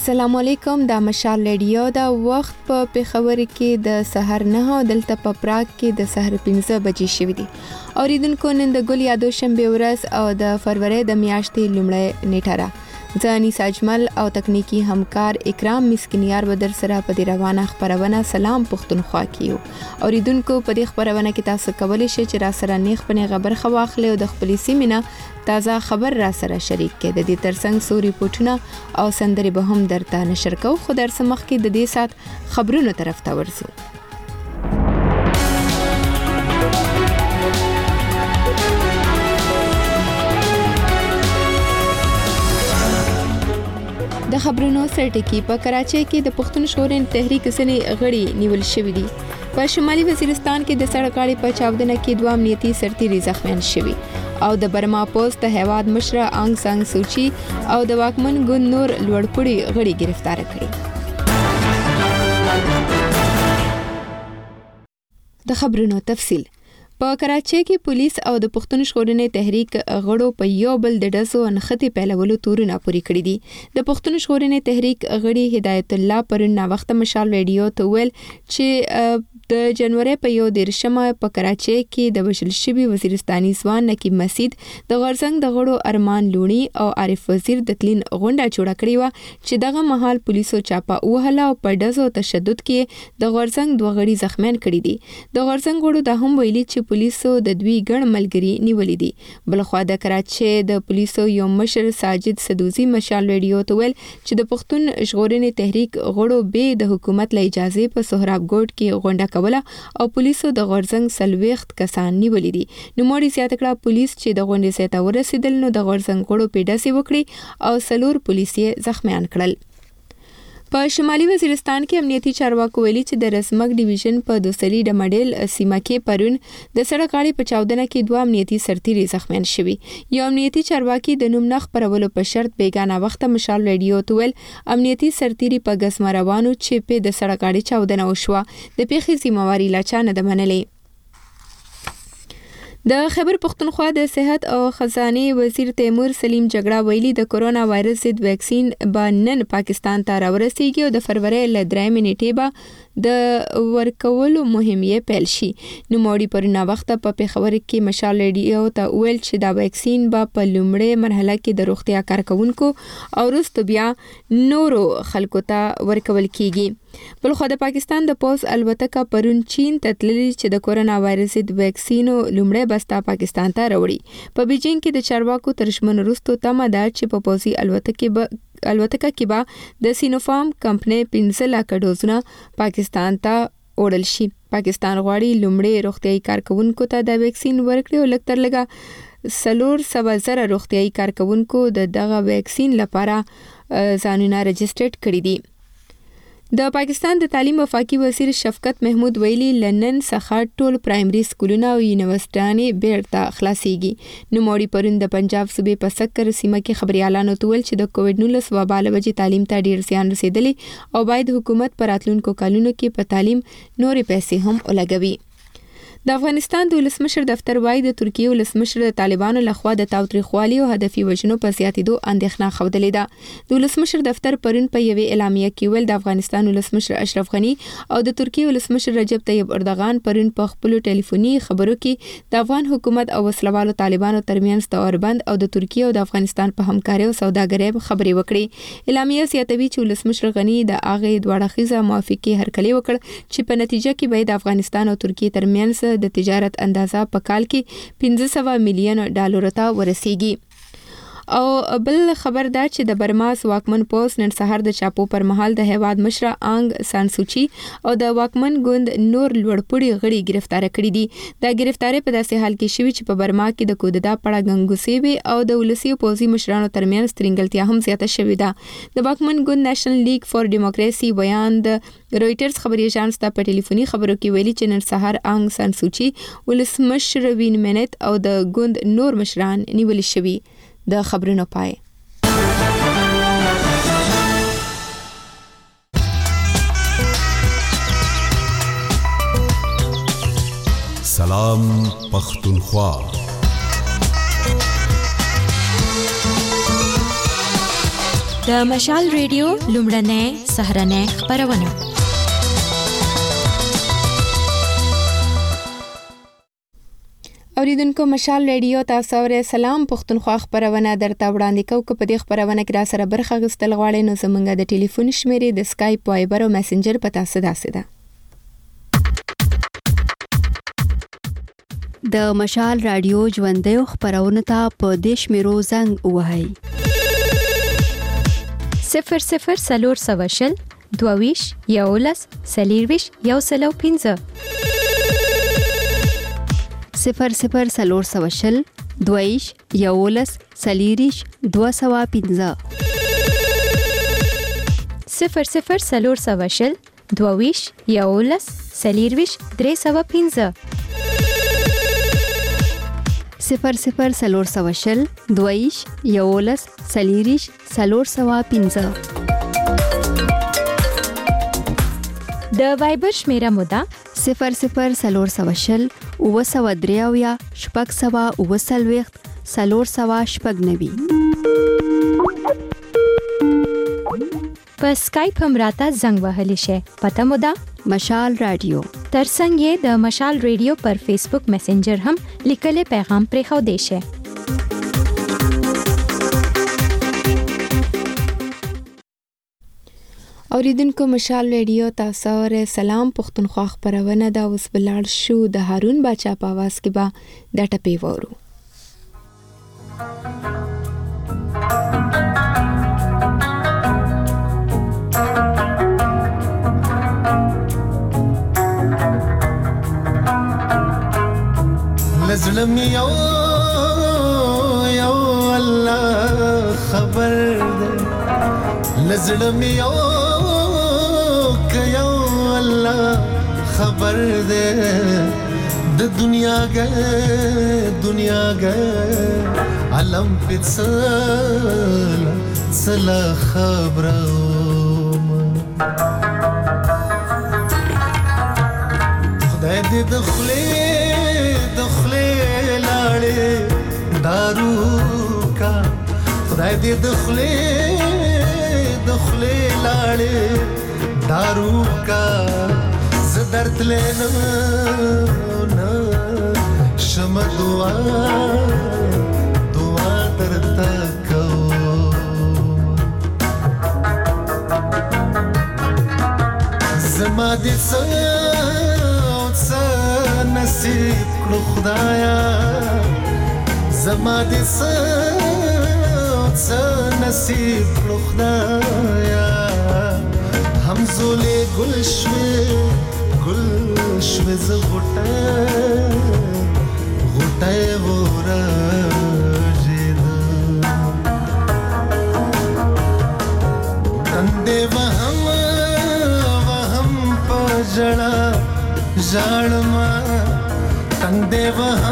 السلام علیکم، دا مشال رادیو دا وخت په پیښور کې د سحر 9 دلته په پراګ کې د سحر 15 بجې شوې دي. اوریدونکو نن د ګل یادو شنبه ورځ او د فروری د میاشتې لومړی نیټه را. زه انیسا اجمل او تکنیکی همکار اکرام مسکینیار بدر سره په دې روانه خبرونه سلام پښتونخوا کیو. اوریدونکو په دې خبرونه کې تاسو کولی شئ چې را سره نیخ پنې خبر خواخلې او د خپل سیمینه تازه خبر را سره شریک کړئ. د دې ترڅنګ سو ریپورتونه او سندري به هم درته نشر کوو. خو در سمخ کې د دې سات خبرونو طرف ته ورسو. د خبرونو سرټکی په کراچۍ کې د پښتون ژغورنې تحریک ځینې غړي نیول شوي دي. په شمالي وزیرستان کې د سړک غاړې په چاودنه کې دوه امنیتي سرتیري زخمیان شوي او د برما پوسټ هیواد مشره آنګ سان سوچي او د واکمن ګوند نور لوړپوړي غړي گرفتار کړي. د خبرونو تفصیل. په کراچۍ کې پولیس او د پښتون ژغورنې تحریک غړو په یو بل د ډزو انختی پیلولو تورونه پوری کړی دي. د پښتون ژغورنې تحریک غړي هدایت الله پرون وخت مشال رادیو ته ویل چې د جنوري په 1 په کراچۍ کې د وشل شوی وزیرستاني ځوان نقیب مسعود د غرزنګ د غړو ارمان لونی او عارف وزیر د تلین غونډه جوړه کړې و چې دغه مهال پولیسو چاپه وهله او په ډزو تشدد کې د غرزنګ دوه غړي زخمیان کړي دي. د غرزنګ غړو د هم ویلي چې پولیسو د دوی ګڼ ملګری نیولې دي. بلخوا د کراچۍ د پولیسو یو مشر ساجد سدوزي مشال رادیو ته ویل چې د پښتون ژغورنې تحریک غړو به د حکومت له اجازه په سهراب ګوټ کې غونډه کوله او پولیسو د غرزنګ سلويخت کسان نیولې دي. نو موري زیاته کړه پولیس چې د غونډې سره ورسېدل نو د غرزنګ غړو پیډاسي وکړي او سلور پولیسي زخمیان کړل. په شمالي وزیرستان کې امنیتي چارواکو ویلي چې د رسمګ ډیویژن په دوسری د مډل سیمه کې پرون د سړک غاړې په چاودنه کې دوه امنیتي سرتیري زخمیان شوي. یو امنیتي چارواکي د نوم نخ پرولو په شرط بیگانه وخت مشال رادیو ته ویل امنیتي سرتیري په ګسمه روانو چې په د سړک غاړې چاودنه وشوه. د پیښې ذمہواری لا چا نه ده منلې. د خیبر پختونخوا د صحت او خزانه وزیر تیمور سلیم جګړه ویلي د کورونا وایرس ضد ویکسین به نن پاکستان ته راورسیږي او د فروری ل 3 نیټې به د ورکولو مهم یې پیل شي. نو موړي پرونه وخت په پیښور کې مشال رادیو ته ویل چې دا ویکسین به په لومړی مرحله کې د روغتیا کارکونکو او وروسته بیا نورو خلکو ته ورکول کیږي. بلخو د پاکستان د پوز الوتکه پرون چین ته تللی چې د کورونا وایرس ضد ویکسینو لومړی بستا پاکستان ته راوړي. په بیجینګ کې د چارواکو ترشمن وروسته تمه ده چې په پوزي الوتکه کې به د سینوفارم کمپنۍ 15 لک ډوزونه پاکستان ته وړل شي. پاکستان غواړي لومړی روغتيایي کارکونکو ته د ویکسین ورکړي او لکتر لګه 400,000 روغتيایي کارکونکو د دغه ویکسین لپاره ځانونه رجسټرډ کړي دي. د پاکستان د تعلیم وفاقي وزیر شفقت محمود ویلي لنن څخه ټول پرایمري سکولونه او یونیورسيټانې بیرته خلاصيږي. نو موړي پرون د پنجاب صوبې په سکر سیمه کې خبريالانو ته ویل چې د کووډ 19 وبا له وجې تعلیم ته ډیر زیان رسیدلی او باید حکومت پر راتلونکو کلونو کې په تعلیم نورې پیسې هم ولګوي. د افغانستان د ولسمشر دفتر وايي د ترکیه ولسمشر د طالبانو لخوا د تاوتریخوالي او هدفي وژنو په زیاتېدو اندېښنه خوده ده. د ولسمشر دفتر پرون په یوې اعلامیه کې ویل د افغانستان ولسمشر اشرف غنی او د ترکیه ولسمشر رجب طیب اردوغان پرون په خپل ټلیفوني خبرو کې د افغان حکومت او وسلوالو طالبانو ترمنځ د اوربند او د ترکیه او د افغانستان په همکاري او سوداګرۍ خبرې وکړې. اعلامیه زیاتوي چې ولسمشر غنی د هغه دوه اړخیزه موافقه هرکلی وکړ چې په نتیجه کې به د افغانستان او ترکیه ترمنځ د تجارت اندازه په کال کې 500 میلیون ډالر ته ورسیږي. او بل خبر دا چې د برماس واکمن پوس نن سحر د چاپو پر مهال د هیواد مشره آنګ سان سوچي او د واکمن ګوند نور لوړپوړي غړي گرفتار کړي دي. دا گرفتاری په داسې حال کې شوی چې په برما کې د کودتا پړه غنګوسي وي او د ولسی پوزي مشرانو ترمنځ ترنګلتیا هم زیاته شوې ده. د واکمن ګوند نېشنل لیگ فور ډیموکراسي بیان د رويټرز خبري اژانس ته په ټلیفوني خبرو کې ویلي چې نن سحر آنګ سان سوچي ولسمشر وین منت او د ګوند نور مشران نیول شوي. د خبرونو پای. سلام پختونخوا. د مشال ریډیو لومړنۍ سهرنۍ خبرونه. اوریدونکو مشال ریډیو تاسو ورې سلام پښتونخوا خبرونه درته وړاندې کوو. په دې خبرونه کې را سره برخه غوښتل غواړئ نو زموږ د ټلیفون شمیرې د اسکایپ، وایبر او میسنجر پتا ساده ده. د مشال رادیو ژوندۍ خبرونه ته په دیش میرو زنګ وهاي 00 سلور سواشل دوویش یولس سلیرویش یوسلو 15 00 سلور سواشل دوویش یولس سلیریش 215 00 سلور سواشل دوویش یولس سلیرویش 315 00 سلور سواشل دویش یولس سلیریش سلور سوا 15 د وایبر شمیره مودا 00 سلور سواشل وسودریاویا شپږ سوا وسلويخت سلور سوا شپږ نوي. په اسکایپ هم راته زنګ وهلی شي. پته مودا مشال رادیو. ترڅنګ یې د مشال ریډیو پر فیسبوک میسنجر هم لیکلې پیغام پرې خو دی شي. اوریدونکو مشال ریډیو تاسو ورې سلام پښتونخوا خبرونه دا اوس بلال شو د هارون باچا په आवाज کې با د ټپی وورو. لزلم یو الله خبر ده لزلم یو الله خبر ده د دنیا گه علم پڅلا خبرم خدای دې دخله لاړې دارو کا خدای دې دخله لاړې دارو کا زدرت لینا شم دعا درتا کو زما دې نصیب کړو خدایا زما دې نصیب کړو خدایا همزولې گل شوي ز غټه ورا جید تندې وهم پجړه ژړما تندې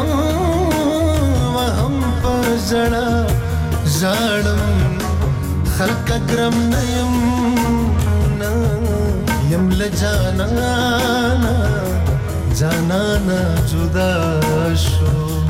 وهم پجړه ژړم خلق ګرم نیم یم لجانا جدا شو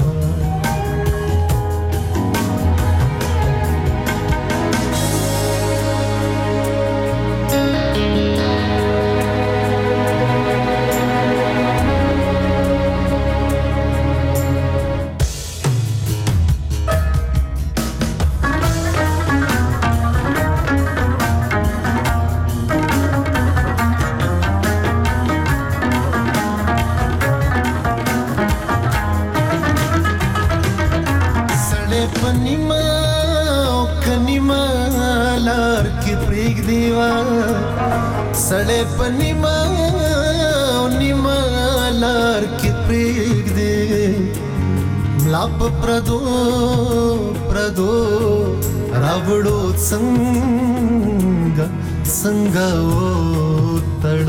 सड़े पनिमा निमा लार के प्रेग दे लाप प्रदो रावड़ो संगा ओ तड़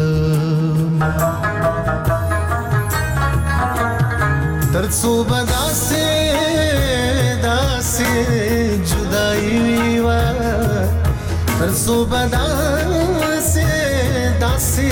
तरसो बदा से जुदाई वा तरसो बदा से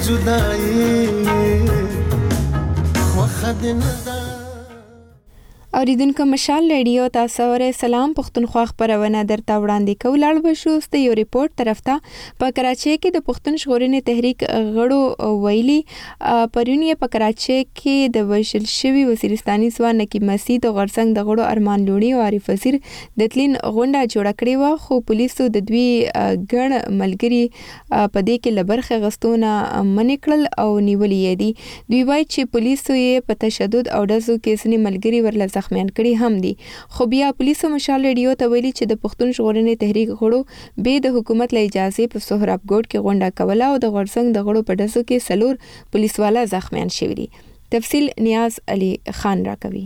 जुदाई اوریدونکو مشال ریډیو تاسو اورئ. سلام پښتونخوا خبرونه درته وړاندې کوو. لاړ بشو ست یو ریپورت طرف ته. په کراچۍ کې د پښتون ژغورنې تحریک غړو ویلي پرونی په کراچۍ کې د وشل شوی وزیرستاني ځوان نقیب مسعود غرڅنګ د غړو ارمان لوڼي او عارف وزیر د تلین غونډه جوړه کړې و، خو پولیسو د دوی ګڼ ملګری په دې کې لبرخه غستونه منې کړل او نیولې دي. دوی وایي چې پولیسو یې په تشدد او ډزو کې ځینې ملګری ورله زخمیان کړي هم دي. خو بیا پولیسو مشال ریډیو ته ویلي چې د پښتون ژغورنې تحریک غړو به د حکومت له اجازه په سهراب ګوټ کې غونډه کوله او د غرڅنګ د غړو په ډزو کې سلور پولیسوالا زخمیان شوي دي. تفصیل نیاز علي خان راکوي.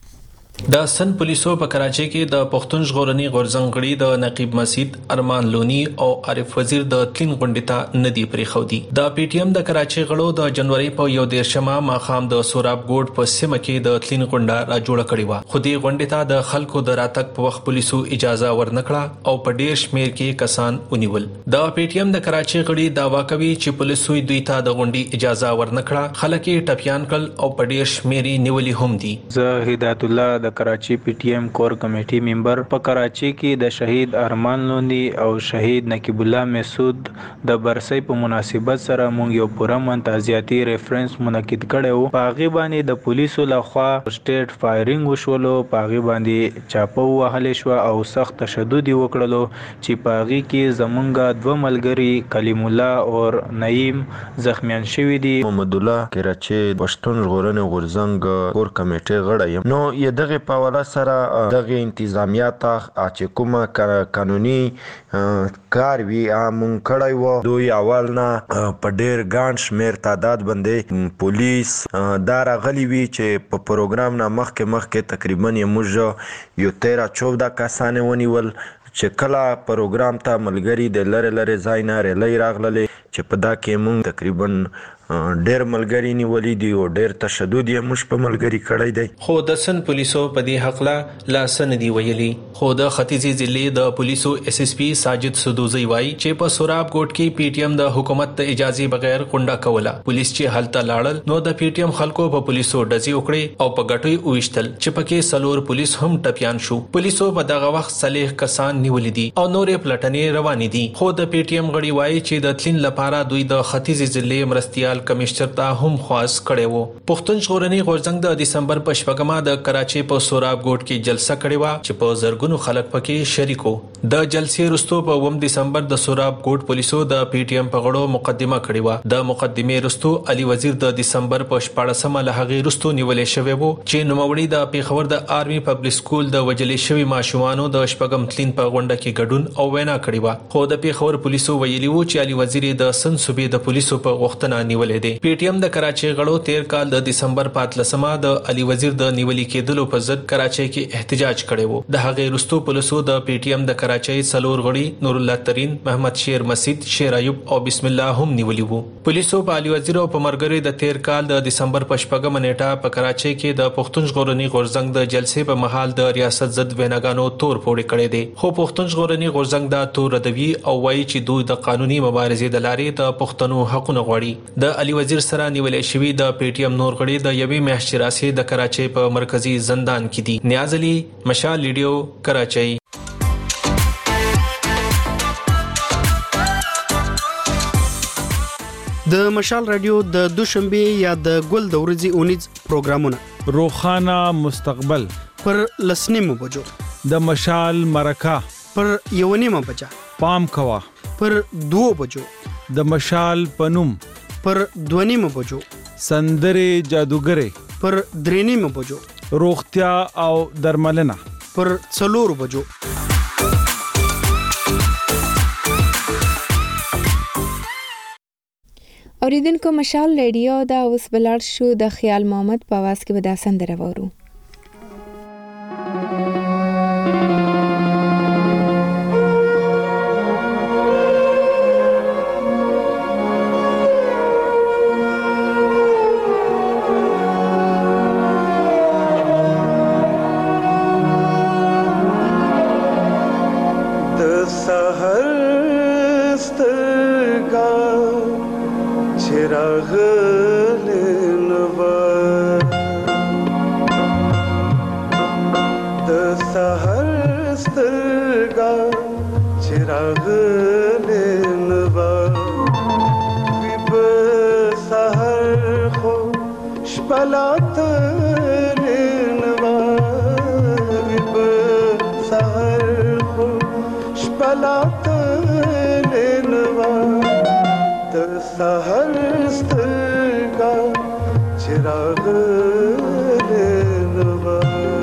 د سن پولیسو په کراچۍ کې د پښتون ژغورنې غورځنګ غړي د نقیب مسعود ارمان لونی او عارف وزیر د تلین غونډې ته ندی پریخودي. د پی ټی ایم د کراچۍ غړو د جنوري په 1 ماخام د سوراب ګوټ په سیمه کې د تلین غونډه را جوړه کړې و، خو دې غونډې ته د خلکو د راتګ په وخت پولیسو اجازه ورنکړه او په ډیر شمیر کې کسان ونیول. د پی ټی ایم د کراچۍ غړي داوا کوي چې پولیسو دوی ته د غونډې اجازه ورنکړه، خلک یې ټپيان کړل او په ډیر شمیر نیولې هم دي. زه هدایت الله د کراچۍ پی ټی ایم کور کمیټي ممبر په کراچۍ کې د شهید ارمان لوندي او شهید نقیب الله مسعود د برسۍ په مناسبت سره مونږ یو پوره منتازیاتي ریفرنس منعقد کړو. په هغه باندې د پولیسو لخوا سټیټ فایرینګ وشولو، په هغه باندې چاپو وهلې شو او سخت تشدد وکړلو چې په هغه کې زمونږ دوه ملګری کلیم الله او نعیم زخمیان شوي دي. محمد الله کراچۍ پښتون ژغورنې غورځنګ کور کمیټي غړی یم. نو ی دغه په حواله سره دغه انتظامیات چې کومه قانوني کار وی مونږ کړی و، دوی اول نه په ډیر ګڼ شمیر تعداد باندې پولیس دا راغلي وي چې په پروګرام نه مخکې تقریبا موږ یو 13-14 کسان ونیول چې کله پروګرام ته ملګری د لره ځای نه ریلی راغللې چې په دا کې مونږ تقریبا ډیر ملګری نیولې دي او ډیر تشدد یې موږ په ملګری کړی دی. خو د سن پولیسو په دې حق لا لاسن دی ویلي. خو د ختیځي ضلع د پولیسو اس اس پی ساجد سدوزی وایي چې په سوراب ګوټ کې پی ټی ایم د حکومت ته اجازه بغیر غونډه کوله. پولیس چې هلته لاړل نو د پی ټی ایم خلکو په پولیسو ډزې وکړې او په ګټوي وښتل چې پکې سلور پولیس هم ټپيان شو. پولیسو په دغه وخت صالح کسان نیولې دي او نورې پلټنې روانې دي. خو د پی ټی ایم غړي وایي چې د تلین لپاره دوی د ختیځي ضلع مرستيال کمشنر ته هم خواست کړي وو. پښتون ژغورنې غورځنګ د دسمبر په 8 د کراچۍ په سوراب ګوټ کې جلسه کړې و چې په زرګونو خلک پکې شریکو. د جلسې وروسته په 1 دسمبر د سوراب ګوټ پولیسو د پی ټی ایم په غړو مقدمه کړې و. د مقدمې وروسته علي وزیر د دسمبر په 14 له هغه وروسته نیولې شوی وو چې نوموړي د پیښور د آرمي پبلک سکول د وجلې شوی ماشومانو د شپږم تلین په غونډه کې ګډون او وینا کړې و. خو د پیښور پولیسو ویلي وو چې علي وزیر د سن صوبې د پولیسو په غوښتنه نیولې دي. پی ټی ایم د کراچۍ غړو 13 کال د دسمبر 15 د علي وزیر د نیولې کېدلو په ضد کراچۍ کې احتجاج کړی وو. د هغې وروسته پولیسو د پی ټی ایم د کراچۍ سلور غړي نور الله ترين، محمد شیر مسعود، شیر ایوب او بسم الله هم نیولې وو. پولیسو په علي وزیر او په مرګري د 13 کال د دسمبر په 8 نیټه په کراچۍ کې د پښتون ژغورنې غورځنګ د جلسې په محل د ریاست ضد ویناګانو تور پوړې کړې دي. خو پښتون ژغورنې غورځنګ دا تور ردوي او وایي چې دوی د قانوني مبارزې د لارې د پښتنو حقونه غواړي. د علي وزیر سره نیولې شوی د پی ټی ایم نور غړي د یوې میاشتې راځي د کراچۍ په مرکزی زندان کې دي. نیاز علي، مشال ریډیو، کراچۍ. د مشال رادیو د دوشنبه یا د ګل د ورځې اونیز پروګرامونه روخانه مستقبل پر لسنیمو بجو، د مشال مرکه پر یونیمه بجا، پام کوا پر 2 بجو، د مشال پنوم پر 2 بجو، سندره جادوګره پر 3 بجو، روغتیا او درملنه پر 4 بجو. اوریدونکو مشال ریډیو دا اوس بلار شو د خیال محمد په आवाज کې ودا سندره وورو. چراغ لنوا وی په سحر خو شپلات لنوا وی په سحر خو شپلات لنوا د سحر سترګا چراغ لنوا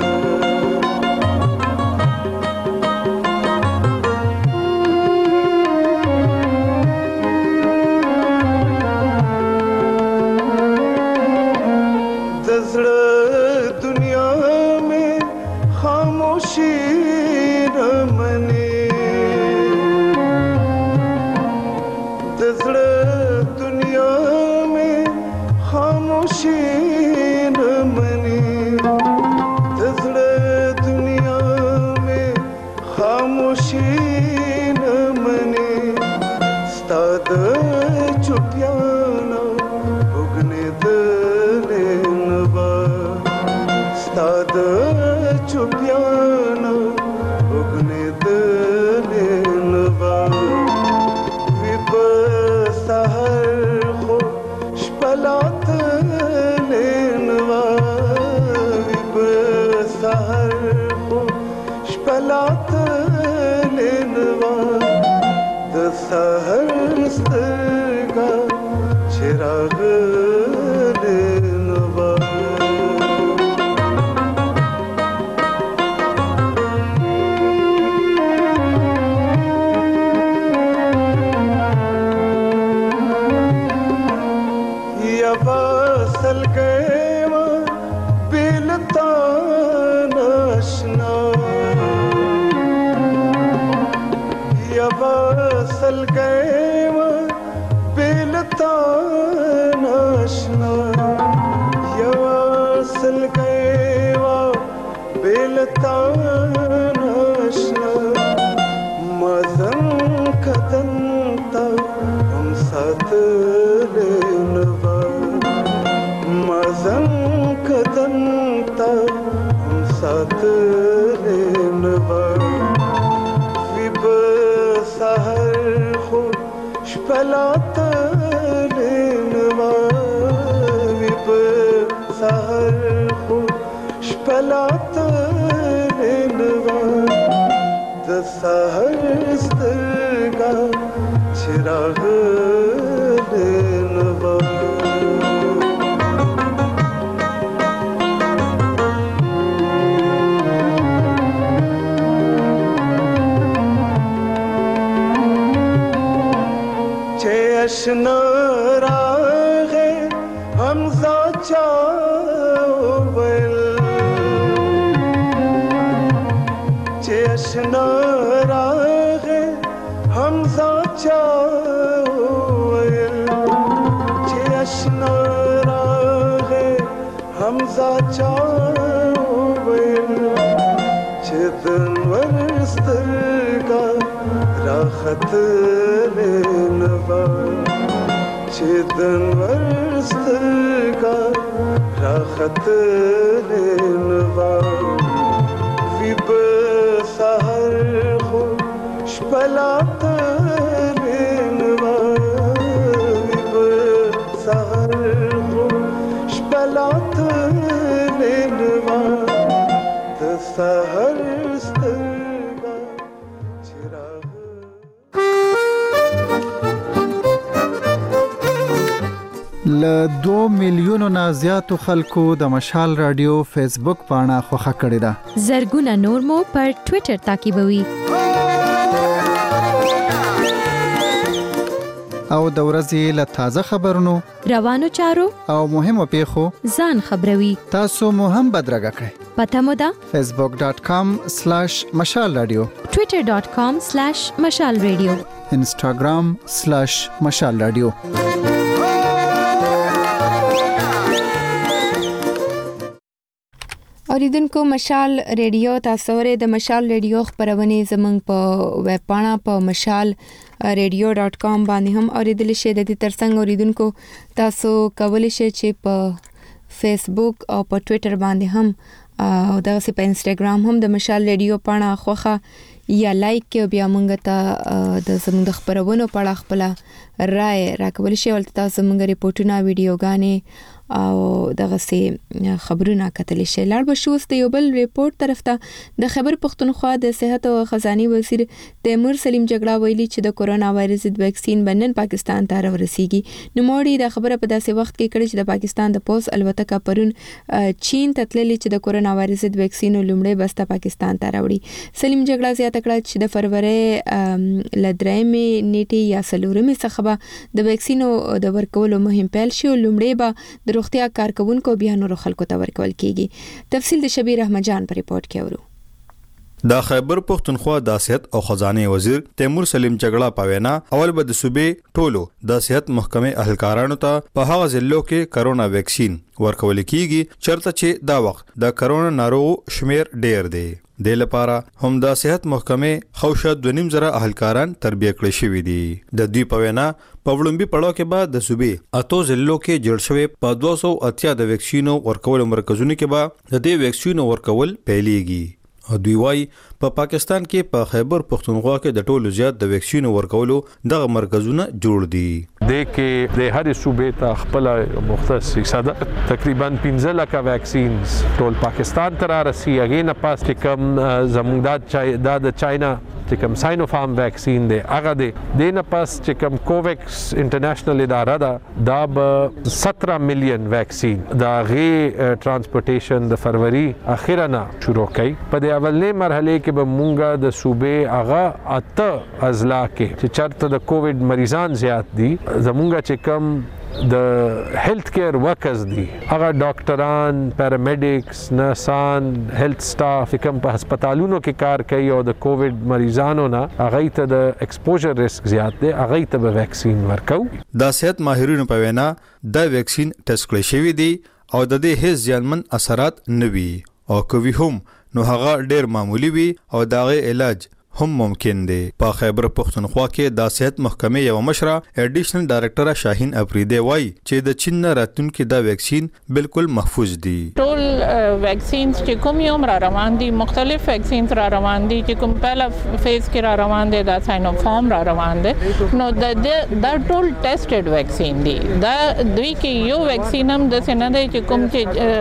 ل 2 میلیونو نه زیاتو خلکو د مشال رادیو فیسبوک پاڼه خوښه کړې ده. زرګونه نور مو پر ټوئیټر تعقیبوي. او د ورځې له تازه خبرونو، روانو چارو او مهمو پیښو ځان خبروي. تاسو مو هم بدرګه کړئ. پته مو ده facebook.com/mashalradio، twitter.com/mashalradio، instagram/mashalradio. اوریدونکو مشال ریډیو تاسو ورې د مشال ریډیو خبرونه زمنګ په ویب پاڼه په mashalradio.com باندې هم اوریدل شئ. د دې ترڅنګ اوریدونکو تاسو کولی شئ چې په فیسبوک او په ټوئیټر باندې هم او دغه په انستګرام هم د مشال ریډیو پاڼه خوخه یا لایک کې بیا مونږ ته د زموږ د خبرونو په اړه خپل رائے راکول شي ولته تاسو مونږ ریپورتونه ویډیوګانې او دغه سي خبرونه کتل شي. لاړ بشوس د یو بل ریپورت طرف ته د خیبر پختونخوا د صحت او خزاني وزیر تیمور سلیم جګړه ویلي چې د کورونا وایرس ضد ویکسین بنن پاکستان ته راورسیږي. نو موړي د خبره په داسې وخت کې کړي چې د پاکستان د پوز الوتکه پرون چین ته تللي چې د کورونا وایرس ضد ویکسین لومړی بسته پاکستان ته راوړي. سلیم جګړه زیاته کړه چې د فروری لدرېمې نیټه یا سلورمې څخه د ویکسینو د ورکولو مهم پیل شي. لومړی به د روغتیا کارکونکو بیا نور خلکو ته ورکول کیږي. تفصیل د شبیر احمد جان په ریپورت کې اورو. د خیبر پختونخوا د صحت او خزانه وزیر تیمور سلیم جګړه پاوینا اول به د صوبې ټولو د صحت محکمې اهلکارانو ته په هغه ضلعو کې کرونا ویکسین ورکول کیږي چرته چې دا وخت د کرونا ناروغ شمیر ډیر دی. د لپاره هم د صحت محکمې خوشا 2.5 اهلکاران تربیه کړی شوی دي. د دوی پوینا په وړاندې پړاو کې بعد د صوبې اتو ضلعو کې جوړ شوی په 280 د ویکسینو ورکول مرکزونو کې به د دې ویکسینو ورکول پیلېږي. دوی وايي په پاکستان کې په خیبر پختونخوا کې د ټولو زیات د ویکسینو ورکولو دغه مرکزونه جوړ دي. د کې د هر صوبې ته خپل مختص حصہ تقریبا 15 لک ویکسینز ټول پاکستان ته راسي. اګه نه پاس چې کوم زموږ د چاینا چې کوم ساینوفارم ویکسین دی هغه دی د نه پاس چې کوم کوویکس انټرنیشنل اداره دا به 17 میلیون ویکسین دا غي ترانسپورټیشن د فروری اخیرا نه شروع کړي. په د اولنې مرحله کې به مونږه د صوبې هغه اته اضلاع کې چې چرته د کووډ مریضان زیات دي زمونږه چې کوم د هیلث کیر ورکرز دي هغه ډاکټران پیرامیډکس نرسان هیلث سټاف کوم په هسپتالونو کې کار کوي او د کووډ مریضانو نه هغه ته د ایکسپوژر ریسک زیات دی هغه ته به ویکسین ورکو. د صحت ماهرینو په وینا د ویکسین ټیسټ کړی شوی دی او د دې هیڅ ځانمن اثرات نه وي او کوي هم نو هغه ډیر معمولی وي او دغه علاج هم ممکن دی. په خیبر پختونخوا کې د صحت محکمې یو مشره ایډیشنل ډایریکټر شاهین افریدی وایي چې د چین راتونکو د ویکسین بالکل محفوظ دي. ټول ویکسینز چې کوم یو را روان دي مختلف ویکسینز را روان دي چې کوم پهلا فیز کې را روان دي دا ساینوفارم را روان دي نو دا ټول ټیسټډ ویکسین دي. دا دوی کې یو ویکسین هم د سینه دی چې کوم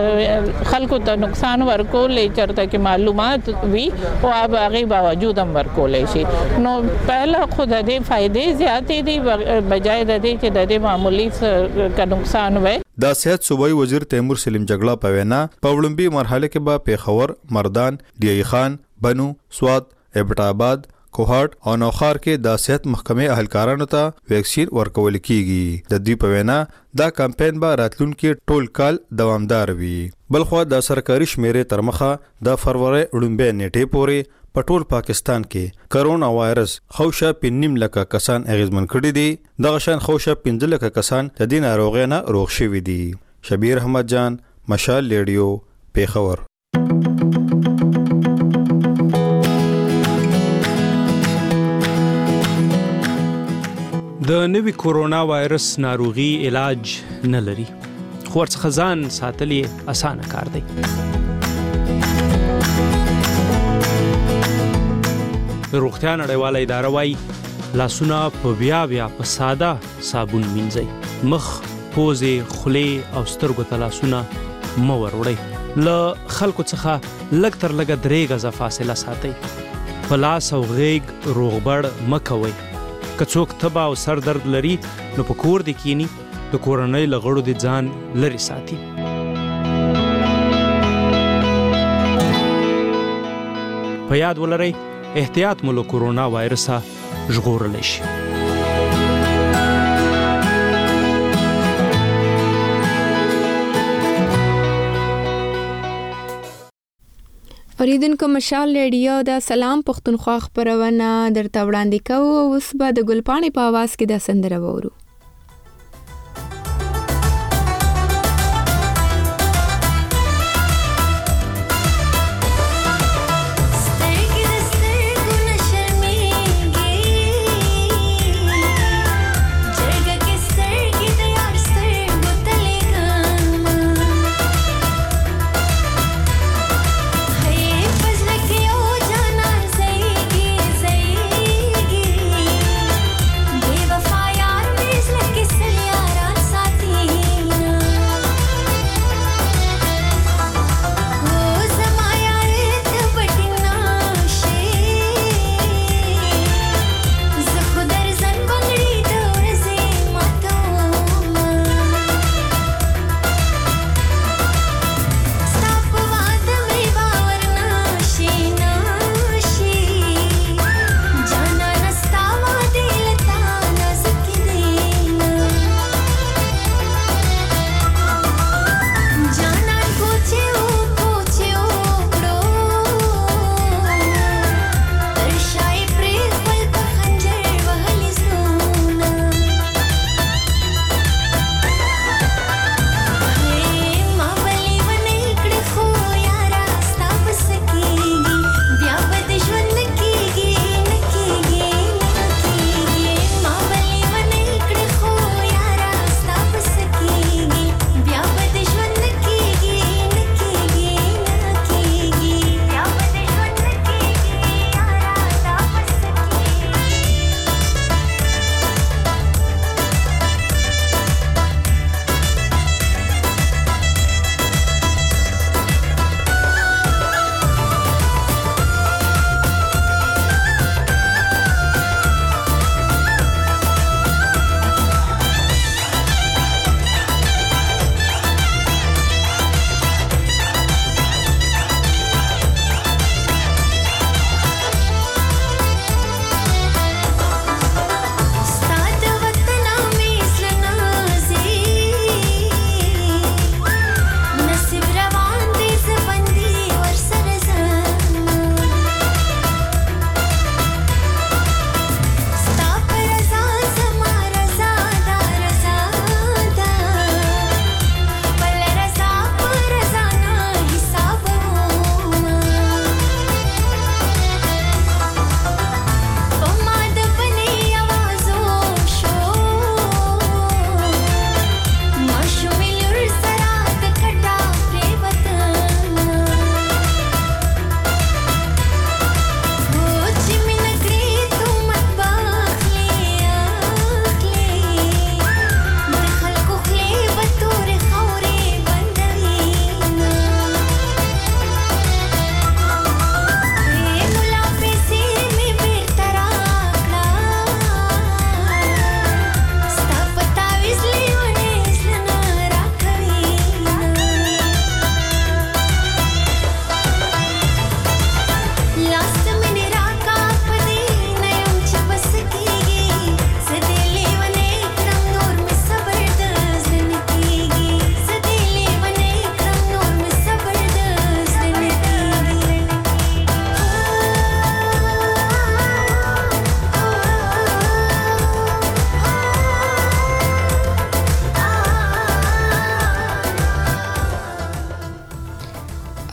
چې خلکو ته نقصان ورکول چرته کې معلومات وي او هغه باوجود هم کولای شي. نو پهلا خود دې فائدې زیاتې دي بجای د دې چې د دې معمولی کا نقصان وي. د صحت صوبایي وزیر تیمور سلیم جګړه په وینا په وړاندې مرحله کې به پیښور، مردان، ډی خان، بنو، سوات، ابټاباد، کوهاټ او نوخار کې د صحت محکمې اهلکارانو ته ویکسین ورکول کیږي. د دې په وینا دا کمپاین به راتلونکي ټول کال دوامدار وي. بلخو د سرکاري شمیرې تر مخه د فروری وړاندې نیټه پورې په ټول پاکستان کې کرونا وایرس خوشا 5 لک کسان اغیزمن کړي دي. دغه شان خوشا 15 لک کسان د دې ناروغۍ نه روغ شوي دي. شبیر احمد جان، مشال ریډیو، پیښور. د نوي کورونا وایرس ناروغي علاج نه لري خو ورڅخه ځان ساتل یې اسانه کار دی. روغتیا نړیواله اداره وايي لاسونه په بیا په ساده صابون مینځئ. مخ، پوزې، خولې او سترګو ته لاسونه مه وروړئ. له خلکو څخه لږ تر لږه 3 غزه فاصله ساتئ. په لاس او غیږ روغبړ مه کوئ. که څوک تبه او سر درد لري نو په کور دې کینی د کورنۍ له غړو دې ځان لرې ساتي. په یاد ولرئ احتیاط مو له کورونا وایرسه ژغورلی شي. اوریدونکو مشال ریډیو د سلام پښتونخوا خبرونه درته وړاندې کوو. اوس به د ګلپاڼې په आवाज کې د سندره وورو. Hey, pues le quiero ya nacer.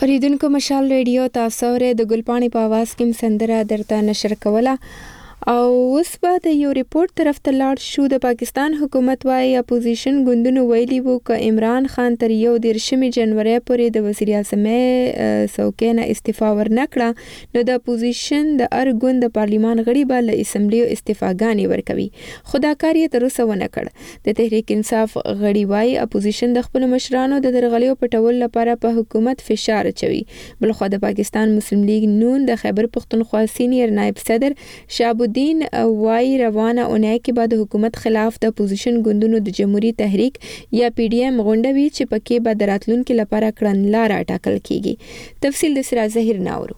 اوریدونکو مشال ریډیو تاسو ورې د ګلپاڼې په आवाज کې سندره درته نشر کوله او اوس به د یو ریپورت طرف ته لاړ شو. د پاکستان حکومت وايي اپوزیشن ګوندونو ویلي وو ک عمران خان تر 1 جنوري پورې د وزیر اعظم څوکۍ نه استعفا ورنکړه نو د اپوزیشن د ارګوند د پارلیمان غړي به له اسمبلی استعفاګانې ورکوي. خدا کار یې تر اوسه ونه کړ. د تحریک انصاف غړي وايي اپوزیشن د خپل مشرانو د درغلیو پټول لپاره په حکومت فشار اچوي. بلخو د پاکستان مسلم لیگ نون د خیبر پختونخوا سینیئر نائب صدر شهاب الدین وايي روانه اونۍ کې بعد حکومت خلاف د اپوزیشن ګوندونو د جمهوریت تحریک یا پی ډی ایم غونډه وی چې پکې به د راتلونکو لپاره کړنلاره ټاکل کیږي. تفصیل د سرا ظهیر ناورو.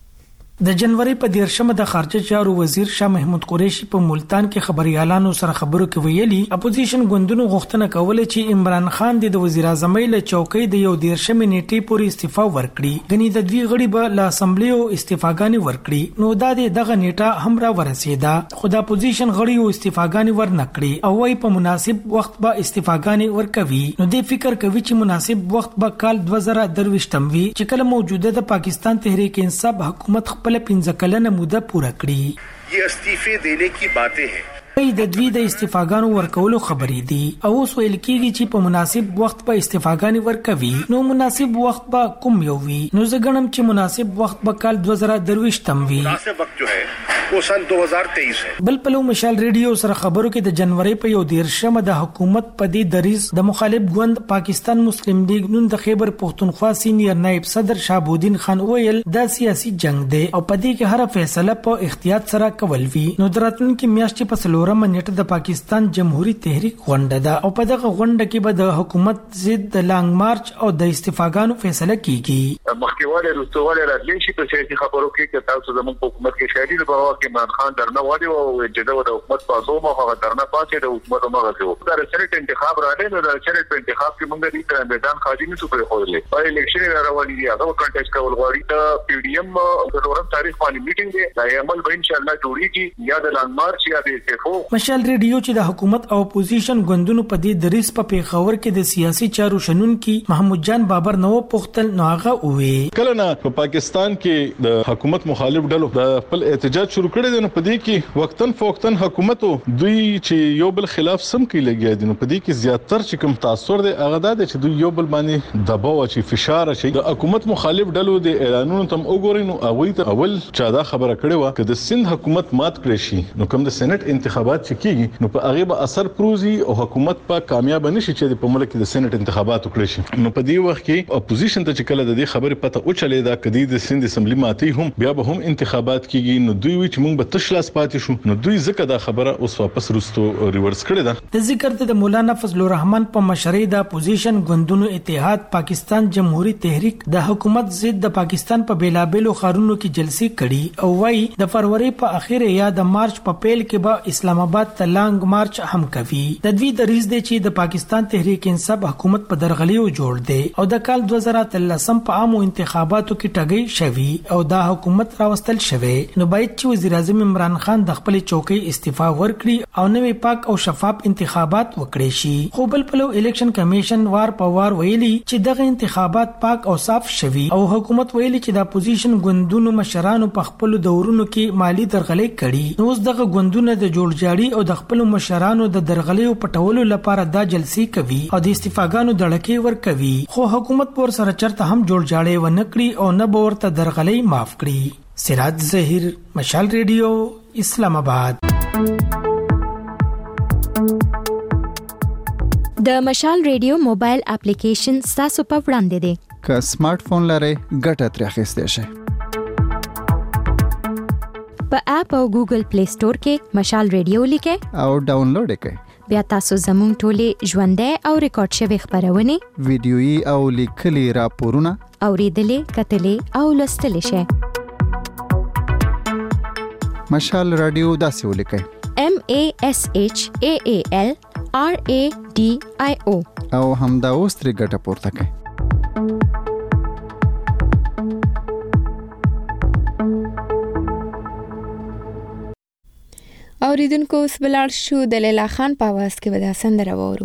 د جنوري په 13مه د خارجه چارو وزیر شاه محمود قریشي په ملتان کې خبريالانو سره خبرو کې ویلي اپوزیشن ګوندونو غوښتنه کوله چې عمران خان د وزیر اعظم له چوکۍ د 13 نیټې پورې استعفا ورکړي. غني د دوی غړي به له اسمبلی او استعفاګانې ورکړي نو دا دغه نیټه هم را ورسېده. خو د اپوزیشن غړي او استعفاګانې ورنکړي او وايي په مناسب وخت به استعفاګانې ورکوي. نو د فکر کوي چې مناسب وخت به کال 2023 وي چې کله موجوده د پاکستان تحریک انصاف حکومت خپل 15 کلنه موده پوره کړي. یہ استعفے دینے کی باتیں ہیں. د دوی د استعفاګانو ورکولو خبرې دي او اوس ویل کېږي چې په مناسب وخت په استعفاګانې ورکوي. نو مناسب وخت به کوم یو وي؟ نو زه ګڼم چې مناسب وخت به کال 2023 وي. مناسب وخت جو ہے وہ سن 2023 ہے. بل پلو مشال ریډیو سره خبرو کې د جنوري په 13مه د حکومت په دې دریز د مخالف ګوند پاکستان مسلم لیگ نون د خیبر پختونخوا سینیئر نائب صدر شهاب الدین خان ویل دا سیاسي جنگ دی او په دې کې هر فیصله په احتیاط سره کول وی. نو دراتونکو میاشتې په څلورمه نیټه د پاکستان جمهوریت تحریک غونډه ده او په دغه غونډه کې به د حکومت ضد د لانګ مارچ او د استعفاګانو فیصله کیږي. مخکېواله رسوواله راتللی شي په سیاسي خبرو کې چې تاسو زموږ په حکومت کې شاهدي په واقع عمران خان درنه وادي او چې د حکومت پاسو مو هغه درنه پاتې د حکومت مغه شو. دا سره انتخاب راځي نو دا سره په انتخاب کې موږ د دې میدان خالی نه سو پرې خوړلې. په الیکشن رواني دي هغه کنټیسټ کول غواړي ته پی ډی ایم د ورځ تاریخ باندې میټینګ دی دا عمل به ان شاء الله جوړیږي یا د لانګ مارچ یا د استعفو. مشال ریډیو چې د حکومت او اپوزیشن ګوندونو په دې دریس په پیښور کې د سیاسي چارو شنونکي محمود جان بابر نو پختل نو هغه وې کله نه په پاکستان کې د حکومت مخالف ډلو د خپل احتجاج شروع کړي دي نو په دې کې وقتن فوقتن حکومت دوی چې یو بل خلاف سم کې لګیا دي نو په دې کې زیاتره چې کوم تاثیر دی هغه دا چې دوی یو بل باندې دباو چې فشار شي. د حکومت مخالف ډلو د اعلانونو تم وګورئ نو هغه ته اول چا دا خبره کړې و چې د سند حکومت مات کړی شي نو کوم د سېنات انتخابات چې کیږي نو په هغه به اثر پروزي او حکومت په کامیاب نشي چې په ملک د سېنات انتخابات وکړي شي. نو په دې وخت کې اپوزیشن ته چې کله د دې خبره پته او چلے دا کدي د سند اسمبلی ماتي هم بیا به هم انتخابات کیږي نو دوی چې موږ به تشلاس پاتې شو نو دوی ځکه دا خبره اوس واپس رستو ریورس کړې ده. د ذکر ته د مولانا فضل الرحمن په مشرۍ د اپوزیشن ګوندونو اتحاد پاکستان جمهوریت تحریک د حکومت ضد د پاکستان په بیلابلو خارونو کې جلسې کړي او وايي د فروری په اخر یا د مارچ په پیل کې به اسلام آباد ته لانګ مارچ هم کوي. د دوی دریز دی چې د پاکستان تحریک انصاف حکومت په درغلیو جوړ دی او د کال 2013 په عامو انتخاباتو کې ټګي شوی او دا حکومت راوستل شوی نو باید چې وزیر اعظم عمران خان د خپل چوکۍ استعفا ورکړي او نوې پاک او شفاف انتخابات وکړي شي. خو بل پلو الیکشن کمیشن وار په وار ویلي چې دغه انتخابات پاک او صاف شوي او حکومت ویلي چې د اپوزیشن ګوندونو مشرانو په خپل دورونو کې مالی درغلې کړي نو اوس دغه ګوندونه د جوړجاړي او د خپل مشرانو د درغلې پټولو لپاره دا جلسې کوي او د استعفاګانو دړکې ور کوي. خو حکومت پر سره چرته هم جوړجاړي و نکړي او نه به ورته درغلې معاف کړي. سراج ظهیر مشال ریډیو اسلام آباد. د مشال ریډیو موبایل اپلیکیشن تاسو په وړاندې دی. که سمارټ فون لرئ ګټه ترې اخیستی شئ. په اپ او ګوګل پلی سٹور کې مشال ریډیو لیکئ او ډاونلوډ کړئ. بیا تاسو زموږ ټولې ژوندۍ او ریکارډ شوی خبرونه ویډیويي او لیکلي راپورونه اوریدلې کتلې او لوستلې شئ. مشال رادیو داسې ولیکئ MASHAAL RADIO او همدا اوس ترې ګټه پورته کړئ. اوریدونکو اوس بلار شو د لیلا خان په आवाज کې ودا سندره وورو.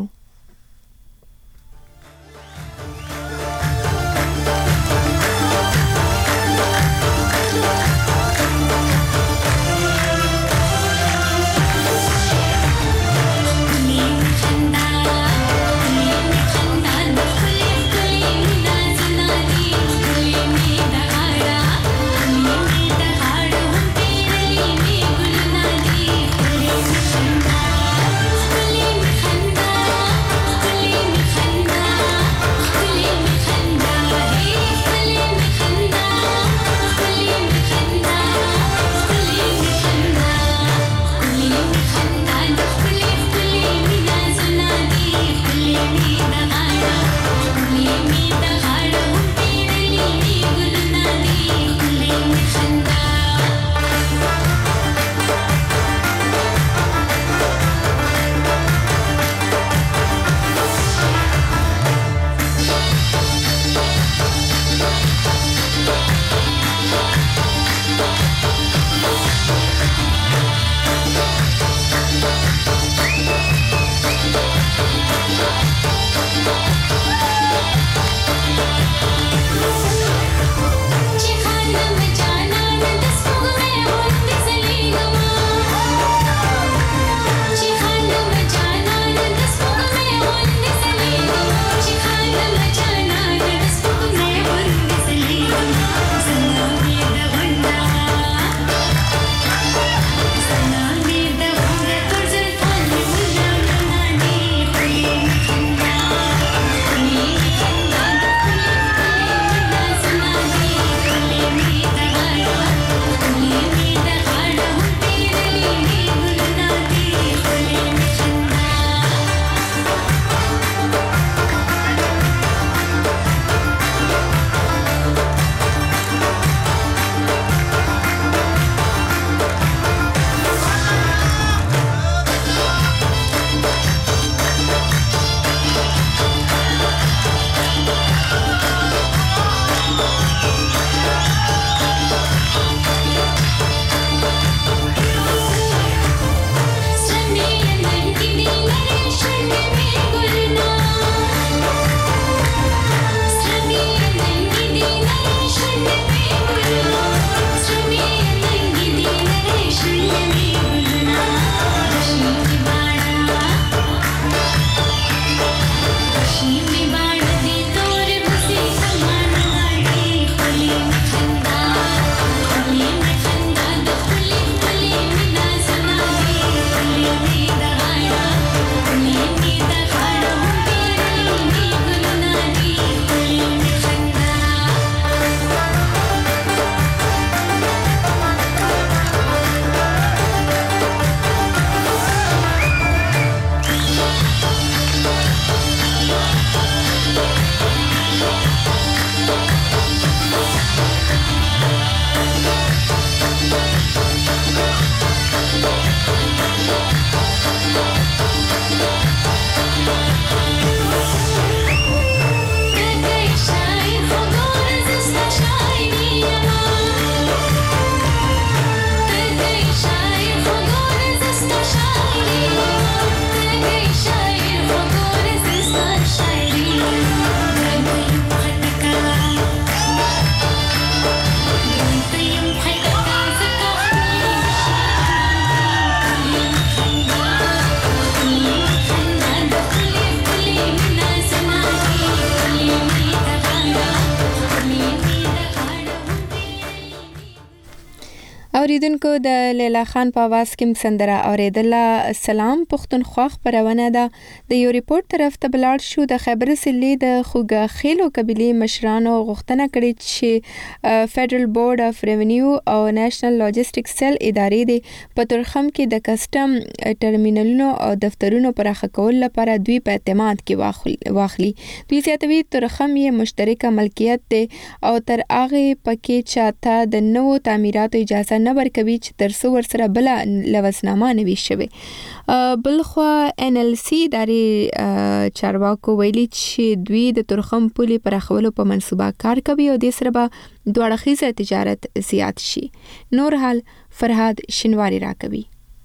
اوریدونکو د لیلا خان په आवाज کې سندره اوریدله. سلام پښتونخوا خبرونه ده. د یو ریپورت طرف ته بلاړ شو. د خیبر سلې د خوګه خېلو قبيله مشرانو غوښتنه کړې چې فدرل بورډ اف ریونیو او نېشنل لاجستیک سیل ادارې د په ترخم کې د کسٹم ټرمینلونو او دفترونو پراخه کول لپاره دوی په اعتماد کې واخلي. دوی زیاتوي ترخم یې مشترکه ملکیت دی او تر هغه پکې چاته د نوو تعمیراتو اجازه نه ورکوي چې ترڅو ورسره بل لوزنامه نه وي شوی. بلخوا NLC ادارې چارواکو ویلي چې دوی د ترخم پولې پراخولو په منصوبه کار کوي او د سره به دوه اړخیزه تجارت زیات شي. نور حال فرهاد شنواری راکوي.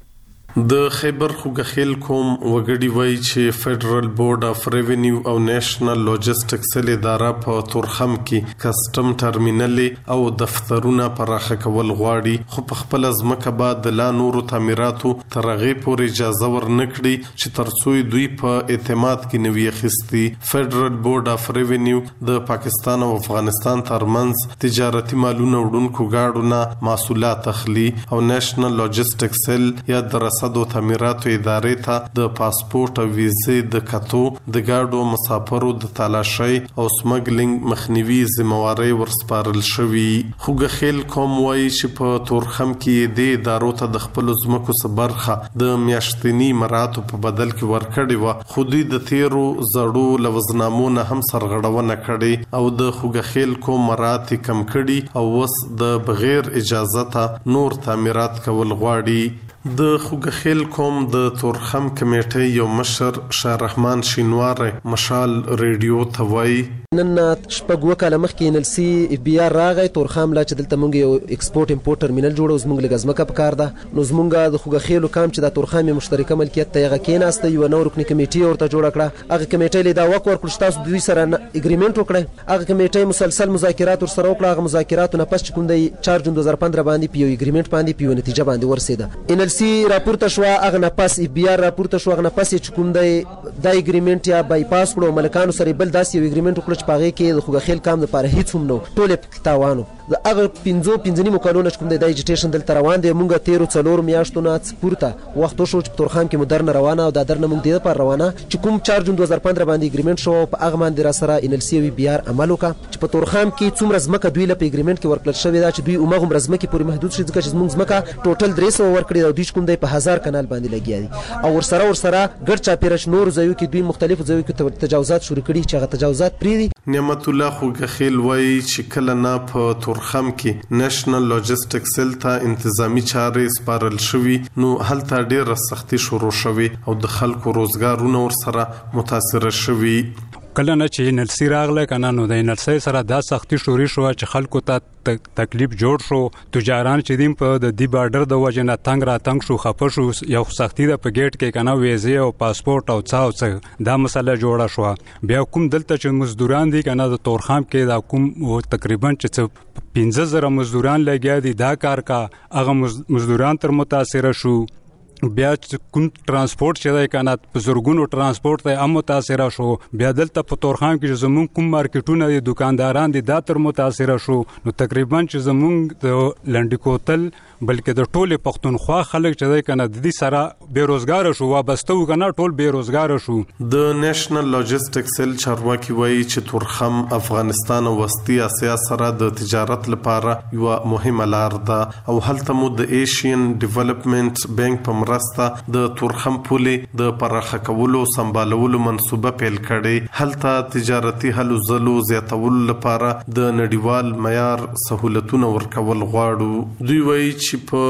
د خیبر خوګخیل کوم وګړي وایي چې فدرل بورډ اف ریونیو او نېشنل لاجستیک سیل اداره په تورخم کې کسٹم ټرمینل او دفترونه پراخه کول غواړي، خو په خپل ځمکه بعد د لا نورو تعمیراتو ترغه پورې اجازه ورنکړي چې ترڅو دوی په اعتماد کې نوي اخیستي. فدرل بورډ اف ریونیو د پاکستان او افغانستان ترمنځ تجارتي مالونه وړونکو گاډو نه محصولات اخلي او نېشنل لاجستیک سیل یا درس د تعمیراتو ادارې ته د پاسپورت او ویزې د کتو د ګاډو مسافرو د تلاشي او سمګلینګ مخنیوي ذمہواری ورسپارل شوی. خوګخیل کوم وایي چې په تورخم کې د ادارو ته د خپل ځمکو څخه برخه د میاشتنی مراتو په بدل کې ورکړي و، خو دوی د تیرو زړو لوزنامو هم سرغړونه کړي او د خوګخیل کوم مرات کم کړي او وس د بغیر اجازه ته نور تعمیرات کول غواړي. د خوګخیل کوم د تورخم کمیټې یو مشر شاه رحمان شینوار مشال ریډیو ته وایي نن شپږ وکاله مخکې NLC FBI راغی تورخم لا چې دلته مونږ یو ایکسپورت امپورت ټرمینل جوړو زمونږ لګزمکه په کار ده. نو زمونږ د خوګخیلو کام چې د تورخم مشترکه ملکیت ته هغه کېناسته یو نو رکنی کمیټې ورته جوړ کړه. هغه کمیټې له دا وکړ کړ چې تاسو دوی سره اګریمنت وکړئ. هغه کمیټې مسلسل مذاکرات ور سره وکړه. هغه مذاکرات نه پس چې کوم د 4 جون 2015 باندې پیو اګریمنت باندې پیو نتیجه باندې ورسېده. NLC راپورته شو، هغه نه پس FBI راپورته شو، هغه نه پس چې کوم د اګریمنت یا بایپاس کړو ملکانو سره بل داسې یو اګریمنت وکړ چې پاغه کې د خوګخیل کام لپاره هیڅ هم نو ټول تاوانو د هغه 15 کالونو چې کوم د ایجیټیشن دلته روان دی. مونږه 13 میاشتو نه پورته وخت شو چې تورخم کې مدرن روانه او د درنه مونږ د لپاره روانه چې کوم 4 جون 2015 باندې اګریمنت شو په هغه باندې را سره NLC او FBI عمل وکړ چې په تورخم کې څومره ځمکه دوی له اګریمنت کې ورکړل شوې ده چې دوی عمره ځمکه پورې محدود شي ځکه چې موږ ځمکه ټوټل 300 ورکړي او دوی کوم دی په 1000 کانال باندې لګیا دي او ورسره ګډ چاپیرش نور ځایو کې دوی مختلفو ځایو کې تجاوزات شروع کړي چې هغه تجاوزات پری دي. نعمت الله خوګخیل وایي چې کله نه په تورخم کې نېشنل لاجستیک سیل ته انتظامی چارې سپارل شوي نو هلته ډېره سختي شروع شوي او د خلکو روزګارونه ورسره متاثر شوي. کله نه چې NLC راغله کنه نو د NLC سره دا سختي شوري شو چې خلکو ته تکلیف جوړ شو. تجاران چې دیم په د دی بارډر د وجه نه تنگ شو خپه شو. یو سختي د پګیټ کې کنه ویزه او پاسپورت او څاو دا مسله جوړه شو. بیا کوم دلته چې مزدوران دي کنه د تورخم کې دا کوم تقریبا چې 15000 مزدوران لګیا دي دا کار کا هغه مزدوران تر متاثر شو. بیا کوم ترانسپورت چې دا کنه په زورګونو ترانسپورت ته هم متاثر شو. بیا دلته په تورخم کې زمون کوم مارکیټونه دي دکانداران دي دا تر متاثر شو. نو تقریبا چې زمون د لنډی کوتل بلکې د ټوله پښتونخوا خلک چې دا کنه د دې سره بیروزګار شو وابسته کنه ټول بیروزګار شو. د نېشنل لاجستیک سیل چارواکي وایي چې تورخم افغانستان او وسطي اسیا سره د تجارت لپاره یو مهمه لار ده او هلته مو د ایشین ډیولپمنٹ بانک په مرسته د تورخم پولې د پراخه کولو سمبالولو منصوبه پیل کړي. هلته تجارتي هلو زلو زیاتولو لپاره د نړیوال معیار سہولتونه ورکول غواړو. دوی وایي چې په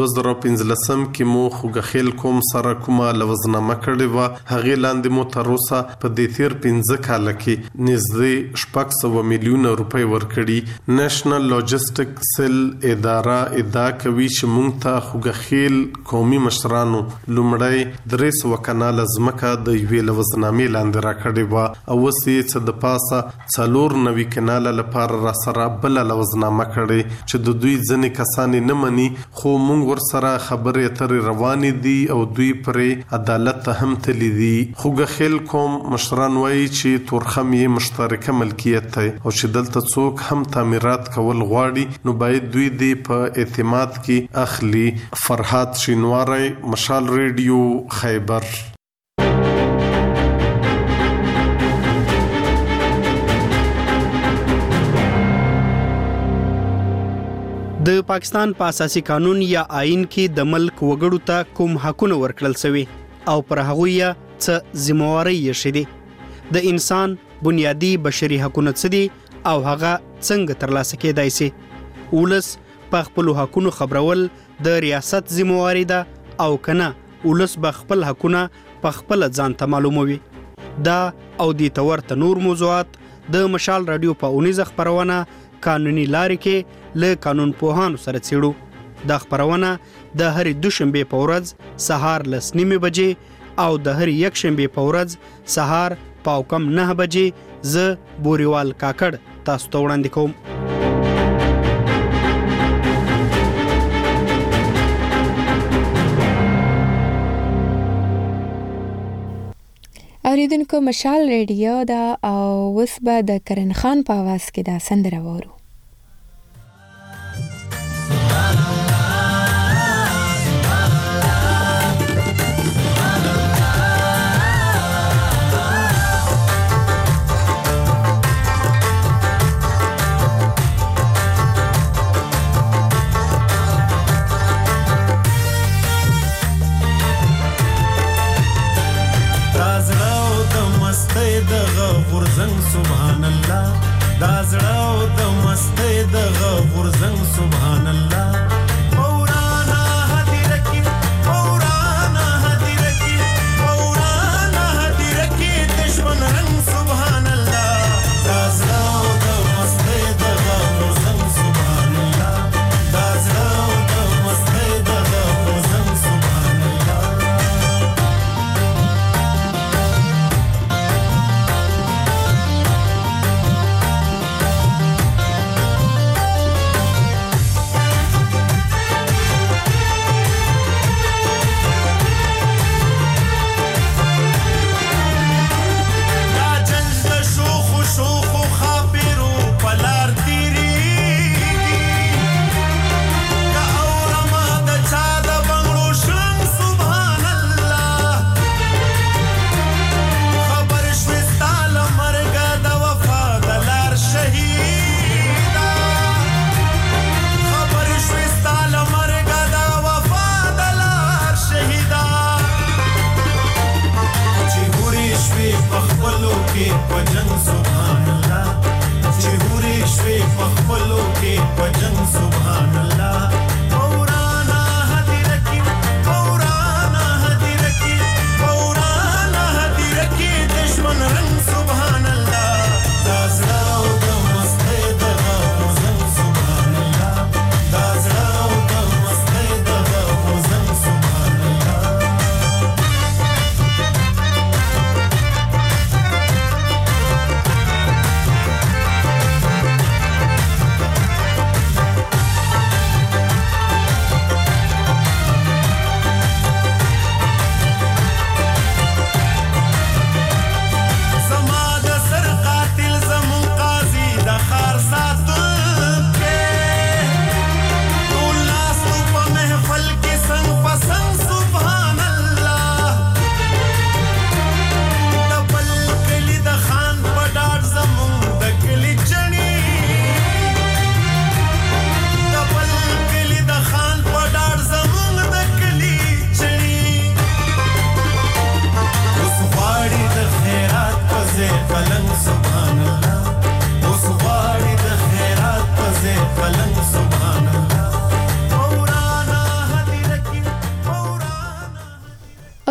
2015 کې مو خوګخیل کوم سره کومه لوزنامه کړې و هغه لاندې مو تر اوسه په دې تیر 15 کال کې نږدې 600 میلیون روپۍ ورکړي. نېشنل لاجستیک سیل اداره ادعا کوي چې مونږ ته خوګخیل قومي مشران مشرانو لومړی 300 کنال ځمکه د یوې لوزنامې لاندې راکړې و او اوس یې څه د پاسه 490 کنال لپاره را سره بل لوزنامه کړې چې د دوی ځنې کسان نه مني خو موږ ورسره خبرې اترې روانې دي او دوی پرې عدالت ته هم تللي دي. خوږخیل قوم مشران وایي چې تورخم یې مشترکه ملکیت دی او چې دلته څوک هم تعمیرات کول غواړي نو باید دوی دې په اعتماد کې اخلي. فرحات شینواری، مشال ریډیو، خیبر. د پاکستان په اساسي قانون یا آئین کې د ملک وګړو ته کوم حقونه ورکړل شوي او پر هغوی څه ذمہواری یې شې د انسان بنیادی بشري حقونه څه دي او هغه څنګه ترلاسه کېدای شي. ولس په خپل حقونو خبرول د ریاست ذمہواری ده او کنه ولس به خپل حقونه په خپل ځان ته معلوموي. دا او د تورته نور موضوعات د مشال رادیو په 19 خبرونه قانوني لارې کې له قانون پوهانو سره څېړو. دا خبرونه د هر دوشنبه په ورځ سهار 9:30 بجې او د هر یک شنبه په ورځ سهار 9:30 بجې ز بوريوال کاکړ تاسو ته وړاندې کوم. اوریدونکو مشال ریډیو دا او اوس به د کرن خان په आवाज کې دا سندره وورو. سبحان الله دا زړه د مستی د غورزنګ سبحان الله مولانا هدیره کی مولانا هدیره کی مولانا هدیره کی دشمن رنگ سبحان الله دا زړه د مستی د غورزنګ سبحان الله دا زړه د مستی د غورزنګ سبحان الله.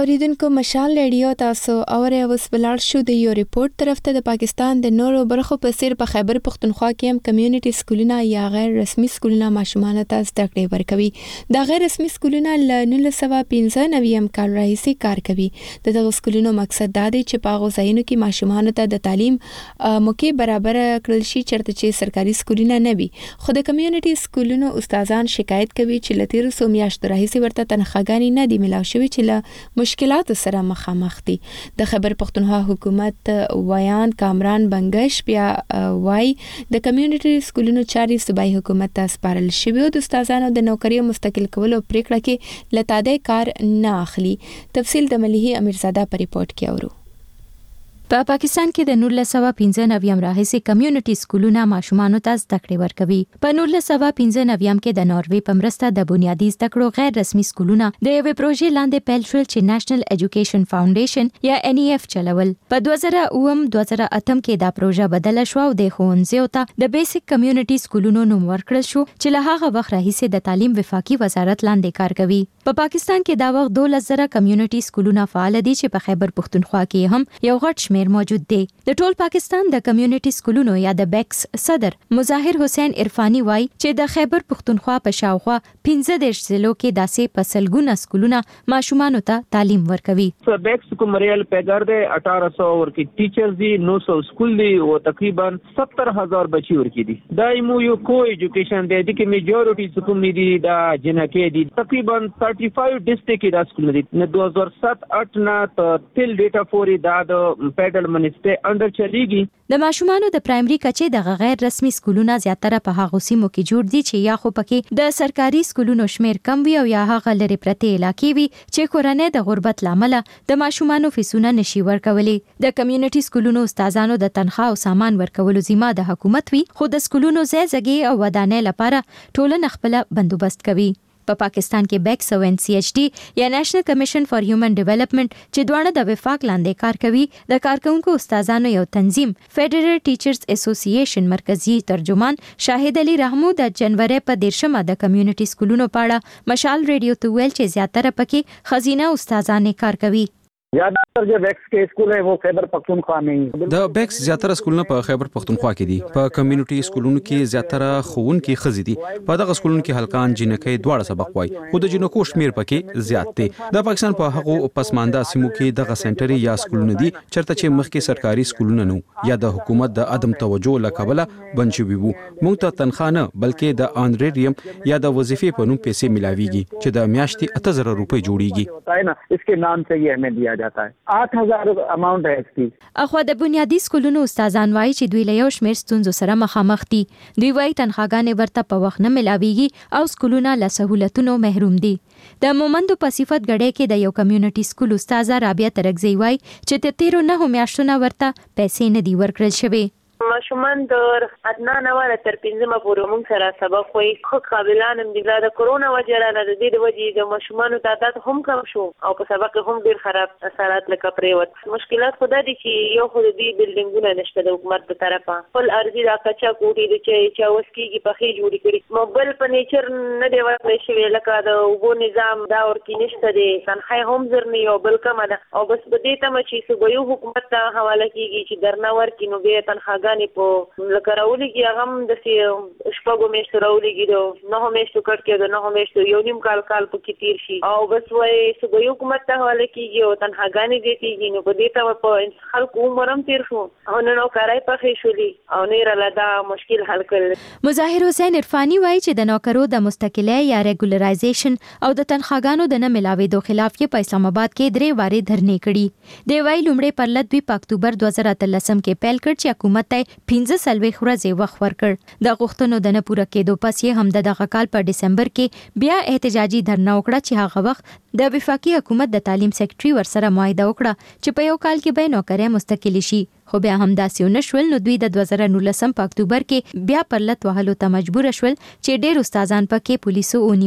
اوریدونکو مشال رادیو تاسو اوري اوس بلار شو د یو ریپورت طرف ته د پاکستان د نورو برخو په څیر په خیبر پختونخوا کې هم کمیونټي سکولونه یا غیر رسمي سکولونه ماشومان ته زده کړې ورکوي. دا غیر رسمي سکولونه ل 1995 کال راهیسې کار کوي. دغه سکولونو مقصد دا دی چې په هغه ځایونو کې ماشومان ته د تعلیم موقع برابر کړل شي چرته چې سرکاري سکولونه نه وي. خو د کمیونټي سکولونو استادان شکایت کوي چې لتیر سو میاشتو راهیسې ورته تنخواګانی نه دی ملاو شوی چې له مشکلات سره مخامخ دي. د خیبر پختونخوا حکومت ویان کامران بنگش بیا وای د کمیونټي سکولونو چاري صوبایي حکومت ته سپارل شوی او د استادانو د نوکریو مستقل کولو پریکړه کې لتاده کار نه اخلي. تفصیل د مليحي امیرزاده په ریپورت کې اورو. په پاکستان کې د 1995 راهیسې کمیونټي سکولونه ماشومان ته زده کړې ورکوي. په 1995 کې د ناروې په مرسته د بنیادي زده کړو غیر رسمي سکولونه د یوې پروژې لاندې پیل شول چې نېشنل ایجوکیشن فاونډیشن یا NEF چلول. په 2008 کې دا پروژه بدله شو او د ښوونځیو ته د بیسیک کمیونټي سکولونو نوم ورکړل شو چې له هغه وخت راهیسې د تعلیم وفاقي وزارت لاندې کار کوي. په پاکستان کې دا وخت 12,000 کمیونټي سکولونه فعال دي چې په خیبر پختونخوا کې هم یو غټ موجود دی. د ټول پاکستان د کمیونټي سکولونو یا د بیکس صدر مظاهر حسین عرفانی وای چې د خیبر پختونخوا په شاوخوا 15 ضلعو کې داسې پسلګونه سکولونه ماشومان ته تعلیم ورکوي. بیکس کوم ریل پیګر دی 1800 ورکی ټیچرز دي 900 سکول دي او تقریبا 70000 بچي ورکی دي. دایمو یو کو ایجوکیشن دی چې میجورټي سکول دي دا جنکه دي تقریبا 35 ډیسټریکټ دا سکول دي. 2007-8 نه تل ډیټا فوري دا د فیډرل منسټری انډر چلیږي. د ماشومانو د پرایمري کچې د غیر رسمي سکولونو زیاتره په هغه سیمو کې جوړ دي چې یا خو پکې د سرکاري سکولونو شمیر کم وي او یا هغه لري پرته علاقې وي چې کورنۍ د غربت لامل د ماشومانو فیسونه نشي ورکولي. د کمیونټي سکولونو استادانو د تنخواه او سامان ورکولو ذمہ د حکومت وي خو د سکولونو ځای او ودانۍ لپاره ټولنه خپل بندوبست کوي. په پاکستان کې بیکس او NCHD یا نېشنل کمیشن فار هیومن ډیولپمنٹ چې دواړه د وفاق لاندې کار کوي د کارکونکو استادانو یو تنظیم فیډرل ټیچرز اسوسییشن مرکزی ترجمان شاهد علي رحمو د جنوري په 13 د کمیونټي سکولونو په اړه مشال رادیو ته ویل چې زیاتره پکې خزینه استادان کار کوي. زیاتره بیکس کې سکول ہے وہ خیبر پختونخوا میں د بیکس زیاتره سکولونه په خیبر پختونخوا کې دي. په کمیونټي سکولونو کې زیاتره ښوونکي خزي دي. په دغه سکولونو کې هلکان جنکۍ دواړه سبق وایي خو د جنکو شمیر پکې زیات دی. د پاکستان په هغو پسمانده سیمو کې دغه سنټر یا سکولونه دي چرته چې مخکې سرکاري سکولونه نه یا د حکومت د عدم توجه لکبله بند شوي وو. موږ ته تنخواه نه بلکې د آنريریم یا د وظیفې په نوم پیسې ملاويږي چې د میاشتې 8000 روپۍ جوړیږي. اس کے نام سے یہ ہمیں دیا جاتا ہے 8000 اماونٹ ہے اس کی. اخو د بنیادی سکولونو استادان وایي چې دوی له یو شمېر ستونزو سره مخامخ دي. دوی وایي تنخواګانې ورته په وخت نه ملاويږي او سکولونه له سہولتونو محروم دي. د مومندو په صفت غړې کې د یو کمیونټي سکول استاد رابعه ترکزی وایي چې د 13 میاشتو نه ورته پیسې نه دی ورکړل شوی. ماشومان د ادنان ولا تر 15 پورې موږ سره سبق وایي خو قابلان هم دي. د کرونا وجه را نه د دې وجې د ماشومان تعداد هم کم شو او په سبق هم ډیر خراب اثرات لکه پریوت. مشکلات خدا دي چې یو خو دې بلډینګونه نشته د حکومت په طرفه خپل ارضي دا کچا کوټي دي چې وسکیږي په خې جوړی کړي. موبایل په نیچر نه دی ورکړل شوی لکه د وګو نظام دا ورکی نشته دي. تنخواه هم زرنی او بل کم ده او بس په دې تم چې صوبایي حکومت ته حواله کیږي چې درنه ورکی نو به تنخواه په لکه راولېږي هغه هم داسې شپږو میاشتو راولېږي د 9 میاشتو کټ کې د 9 میاشتو یو نیم کال پکې تیر شي او بس وایي صوبایي حکومت ته حواله کېږي او تنخواګانې زیاتېږي. نو په دې ته په خلکو عمر هم تیر شو او نن نوکرۍ پخې شولي او نه یې راله دا مشکل حل کړل. مظاهر حسین عرفانی وایي چې د نوکرو د مستقلۍ یا ریګولرایزیشن او د تنخواګانو د نه ملاوېدو خلاف یې په اسلام آباد کې 3 وارې دھرنې کړي. دی وایي لومړی پرلط دوی په اکتوبر 2013 کې پیل کړ چې حکومت ته 15 ورځې وخت ورکړ. د غوښتنو د نه پوره کېدو پس یې هم دغه کال په ډسمبر کې بیا احتجاجي دھرنا وکړه چې هغه وخت د وفاقي حکومت د تعلیم سیکریټري ورسره معاهده وکړه چې په یو کال کې به نوکرۍ مستقل شي. خو بیا هم داسې ونه شول. نو دوی د 2019 په اکتوبر کې بیا پرلط وهلو ته مجبور شول چې ډېر استادان پکې پولیسو ونیول.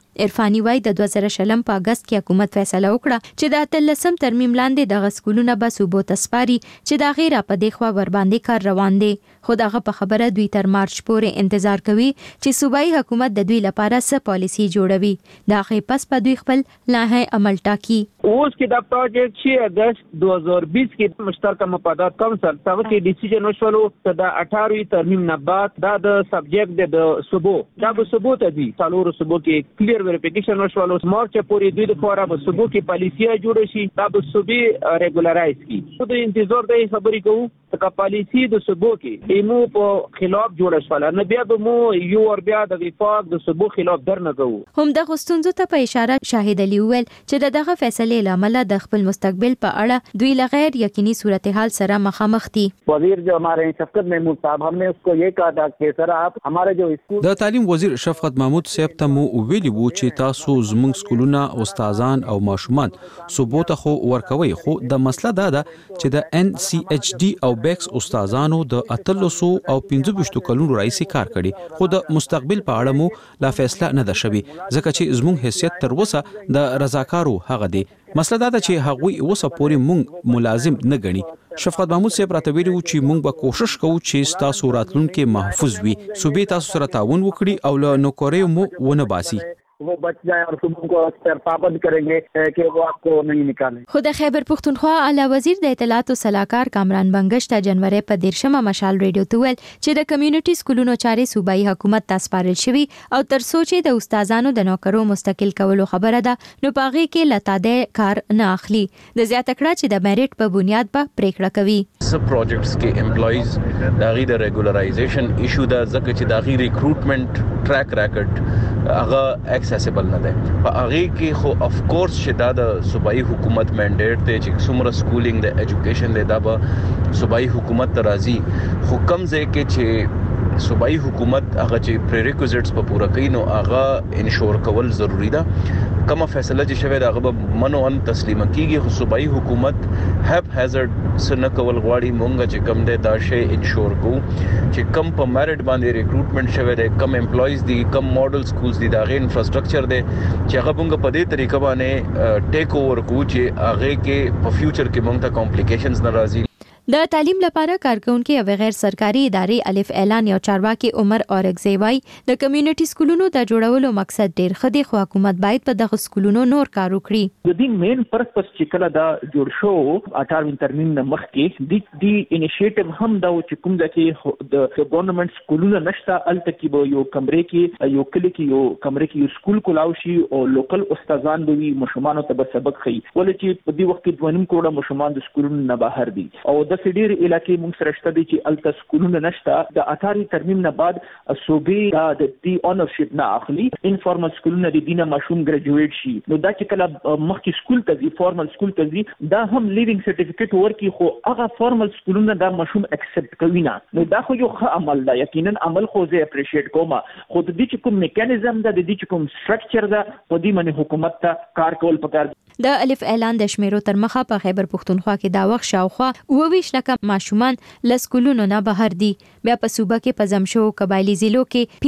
عرفاني وای د 2020 په اگست کې حکومت فیصله وکړه چې د 13م ترمیم لاندې د غسکولونه به صوبو تسپاري چې د غیر په دغه ور باندې کار روان دي. خو دغه په خبره دوی تر مارچ پورې انتظار کوي چې صوبایي حکومت د دوی لپاره څه پالیسی جوړوي. دا غي پس په دوی خپل لایحه عمل ټاکي. اوس کې د پروجیکټ چې اگست 2020 کې مشترکه مفادات کونسل څنګه کې ډیسیژن وشولو ته د 18 ترمیم نه بعد دا د سبجیکټ د صوبو دا به صوبو ته دي څلور صوبو کې کلیر ویریفیکیشن وشولو مارچ پورې دوی د فورا به صوبو کې پالیسي جوړ شي دا به صوبې ریګولرایز کی. خو د انتظار د خبرې کوو چې پالیسي د صوبو کې ایمو په خلاف جوړ شول نه بیا به مو یو ور بیا د وفاق د صوبو خلاف درنه کوو. هم د غستونزو ته په اشاره شاهد علي ویل چې دغه فیصله لامل د خپل مستقبل په اړه دوی لغیر یقیني صورتحال سره مخامخ دي. وزیر جو हमारे शफकत महमूद साहब हमने उसको ये कहा था कि सर आप हमारे जो स्कूल د تعلیم وزیر شفقت محمود صاحب ته مو ویلي وو چې تاسو زموږ سکولونه استادان او ماشومان صوبو ته خو ورکوي خو د مسله دا ده چې د NCHD او بیکس استادانو د 1300 او 15 کلونو راځي کار کړي خو د مستقبل په اړه مو لا فیصله نه ده شوی ځکه چې زموږ حیثیت تر اوسه د رضاکارو هغه دی. مسله دا ده چې هغوی اوسه پورې مونږ ملازم نه ګڼي. شفقت محمود صاحب راته ویلي وو چې مونږ به کوشش کوو چې تاسو راتلونکي محفوظ وي صوبې تاسو سره تعاون وکړي او له نوکریو مو ونه باسي. वो बच जाए और सुबह को अक्सर पाबंद करेंगे कि वो आपको नहीं निकालें. خو د خیبر پختونخوا اعلی وزیر د اطلاعات او صلاحکار کامران بنگش ته جنوري په 13مه مشال ریډیو ته ویل چې د کمیونټي سکولونو چارې صوبایي حکومت ته سپارل شوی او تر سوچې د استادانو د نوکرو مستقل کولو خبره ده نو پاغي کې لتاده کار نه اخلي. د زیاته کړه چې د میریټ په بنیاد په پریکړه کوي. سب پروجیکټس کې امپلایز داغي د ریګولرایزیشن ایشو دا ځکه چې داغي ریکروټمنټ ټریک ریکارډ هغه اکسیسیبل نه ده. په هغه کې خو اف کورس چې دا د صوبایي حکومت منډیټ ته چې څومره سکولینګ د ایجوکیشن دا به صوبایي حکومت ته راځي خو کم ځای کې چې صوبایي حکومت هغه چې پریریکوزټس په پوره کوي نو هغه انشور کول ضروری ده. کومه فیصله چې شوی دا هغه منو ان تسلیم کیږي خو صوبایي حکومت هپ هازارد سن کول غواړي مونږ چې کم ده دا شی انشور کو چې کم په میرټ باندې ریکروټمنټ شوی دی کم امپلایز دي کم ماډل سکولز دي دا غي انفراستراکچر دی چې هغه مونږ په دې طریقه باندې ټیک اوور کو چې هغه کې په فیوچر کې مونږ ته کمپلیکیشنز ناراضي. د تعلیم لپاره کارکونکو او غیر سرکاري ادارې الف اعلان یو چارواکي عمر اورګزی وای د کمیونټي سکولونو د جوړولو مقصد ډیر خدي خو حکومت باید په دغه سکولونو نور کار وکړي. د دې مین پرپس چې کله دا جوړ شو 18 ترمیم نه مخکې د انیشیټیو هم دا چې کوم ځکه د ګورنمنت سکولونو نشته الته کې به یو کمرې کې یو کلی کې یو کمرې کې یو سکول کولاو شي او لوکل استادان به وي مشمانو ته به سبق خي ولې چې په دې وخت کې 2.5 کروڑه مشمان د سکولونو نه بهر دي او د سډیر علاقې موږ سره شته دي چې الته سکولونه نشته. د 18 ترمیم نه بعد صوبې د دې اونرشپ نه اخلي انفارمل سکولونه د دینه ماشوم ګریجویټ شي نو دا چې کله مخکې سکول ته ځي فارمل سکول ته ځي دا هم لیوینګ سرټیفیکیټ ورکي خو هغه فارمل سکولونه دا ماشوم اکسپټ کوي نه نو دا خو یو ښه عمل ده یقینا عمل خو زه اپریشیټ کوم خو د دې چې کوم میکانیزم ده د دې چې کوم سټرکچر ده په دې باندې حکومت ته کار کول پکار. د الف اعلان د شمیرو تر مخه په خیبر پختونخوا کې دا وخت شاوخوا 22 لکه ماشومان لسکولونو نه بهر دي. بیا په صوبه کې په زمشو قبایلی ضلعو کې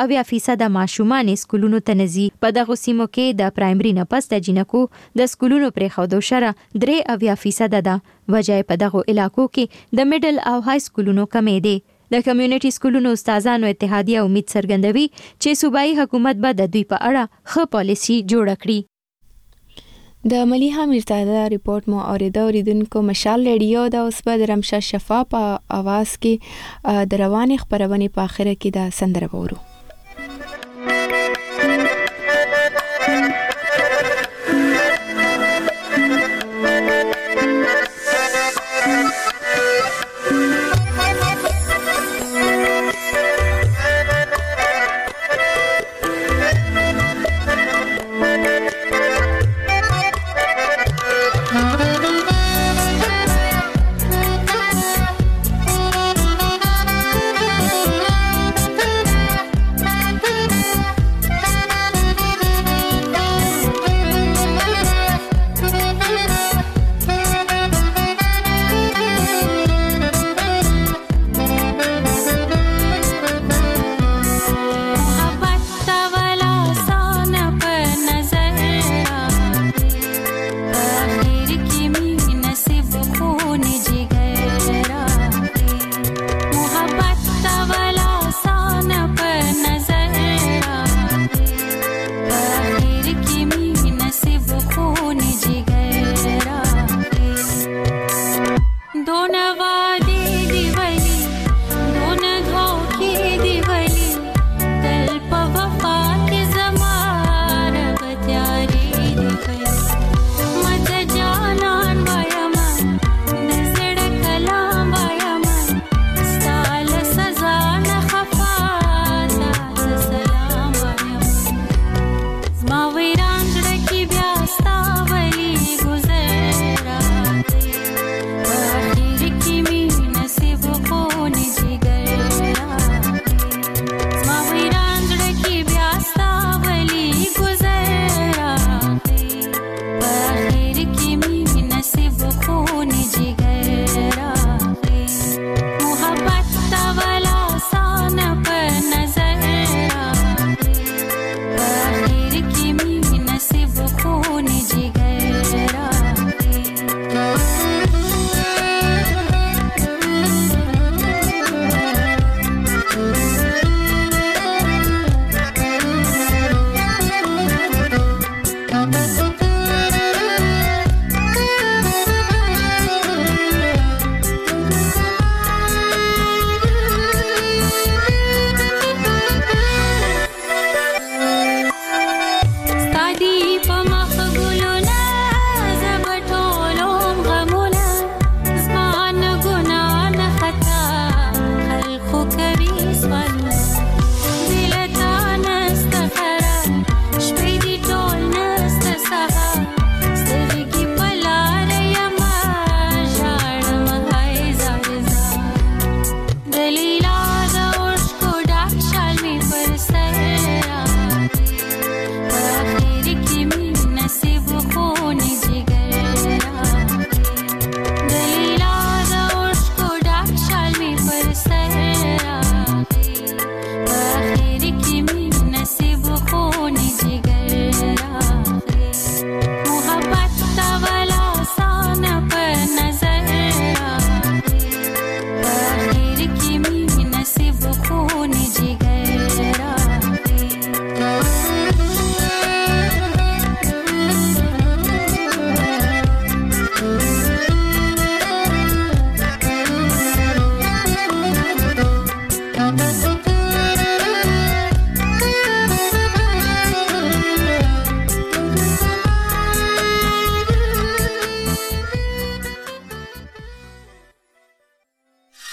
15% ماشومان سکولونو ته نزي. په دغه سیمو کې د پرایمري نه پس د جنکو د سکولونو پرې خودو شره 3% ده. وجه په دغه علاقو کې د میډل او های سکولونو کمې دي. د کمیونټي سکولونو استادانو اتحادیه امید څرګندوي چې صوبایي حکومت به د دوی په اړه ښه پالیسي جوړ کړي. د ملیحه میرزاده ریپورت مو اوریدونکو مشال ریډیو د اوس په رمشه شفا په आवाज کې د رواني خبرونه په اخره کې د سندره وورو. روا دي